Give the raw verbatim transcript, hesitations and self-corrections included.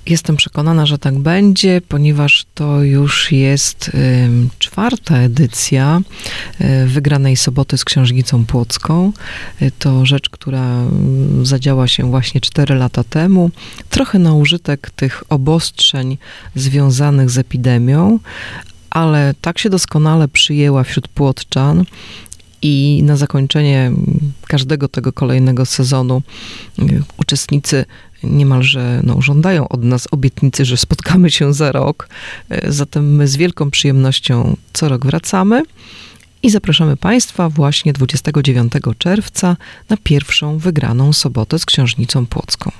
Jestem przekonana, że tak będzie, ponieważ to już jest y, czwarta edycja y, wygranej soboty z Księżnicą Płocką. Y, to rzecz, która y, zadziała się właśnie cztery lata temu. Trochę na użytek tych obostrzeń związanych z epidemią, ale tak się doskonale przyjęła wśród płotczan. I na zakończenie każdego tego kolejnego sezonu uczestnicy niemalże no, żądają od nas obietnicy, że spotkamy się za rok. Zatem my z wielką przyjemnością co rok wracamy i zapraszamy Państwa właśnie dwudziestego dziewiątego czerwca na pierwszą wygraną sobotę z Księżnicą Płocką.